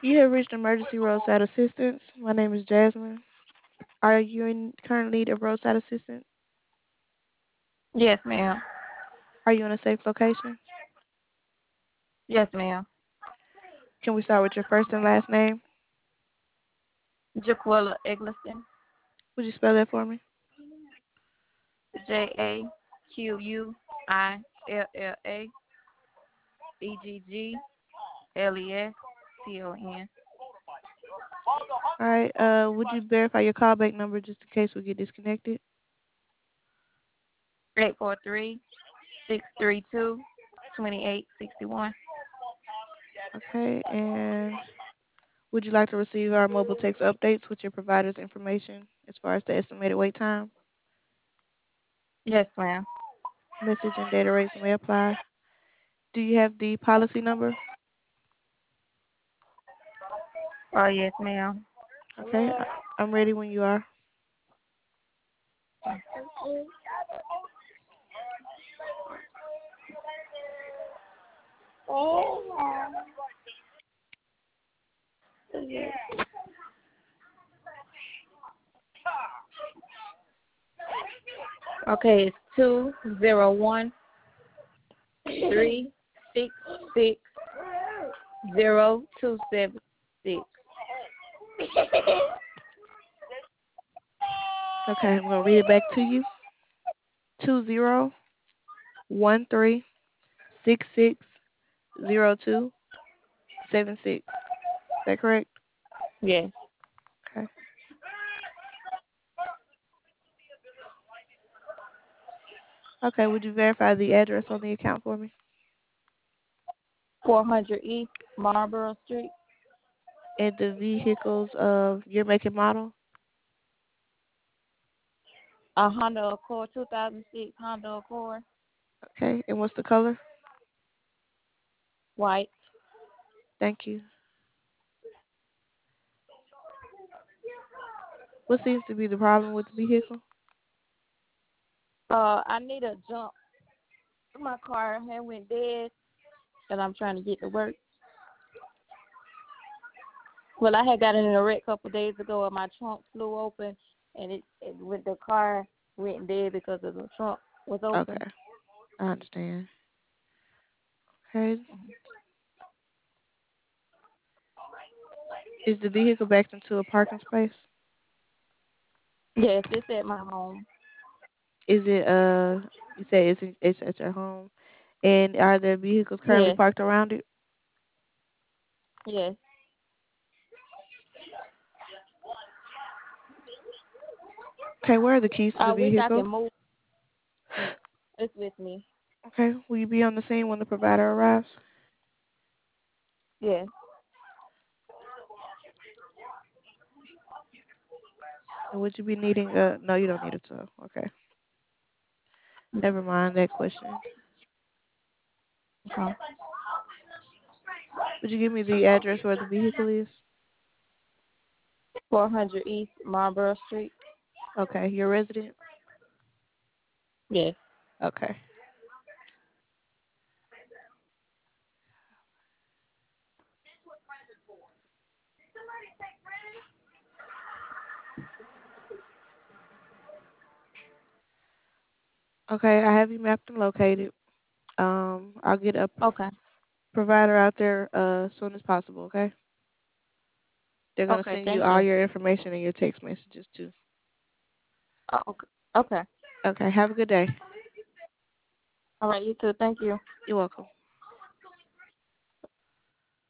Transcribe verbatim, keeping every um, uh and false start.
You have reached emergency roadside assistance. My name is Jasmine. Are you in current need of roadside assistance? Yes, ma'am. Are you in a safe location? Yes, ma'am. Can we start with your first and last name? Jaquilla Eggleston. Would you spell that for me? J A Q U I L L A E G G L E S T O N. All right. Uh, would you verify your callback number just in case we get disconnected? Eight four three six three two twenty eight sixty one. Okay. And would you like to receive our mobile text updates with your provider's information as far as the estimated wait time? Yes, ma'am. Message and data rates may apply. Do you have the policy number? Oh, yes, ma'am. Okay. I- I'm ready when you are. Okay, it's two zero one three six six zero two seven six. Okay. I'm going to read it back to you. Two zero one three six six zero two seven six. Is that correct? Yes. Okay. Okay. Would you verify the address on the account for me? Four hundred East Marlboro Street. And the vehicles of your make and model? A Honda Accord, two thousand six Honda Accord, Okay. And what's the color? white. Thank you. What seems to be the problem with the vehicle? Uh, I need a jump. My car had went dead, and I'm trying to get to work. Well, I had got in a wreck a couple of days ago, and my trunk flew open, and it, it with the car went dead because of the trunk was open. Okay. I understand. Okay. Is the vehicle backed into a parking space? Yes, it's at my home. Is it, uh, you say it's, in, it's at your home? And are there vehicles currently Yes, parked around it? yes. Okay. Where are the keys to I the wish I vehicle? could move. It's with me. Okay. Will you be on the scene when the provider arrives? Yes. And would you be needing a, no, you don't need a tow. Okay. Never mind that question. Okay. Would you give me the address where the vehicle is? four hundred East Marlboro Street. Okay. Your resident? Yes. Okay. Okay. I have you mapped and located. Um, I'll get a Okay. provider out there uh, as soon as possible, okay? They're going to Okay. send you Thank all you. your information and your text messages too. Oh, okay. Okay. Okay. Have a good day. All right. You too. Thank you. You're welcome.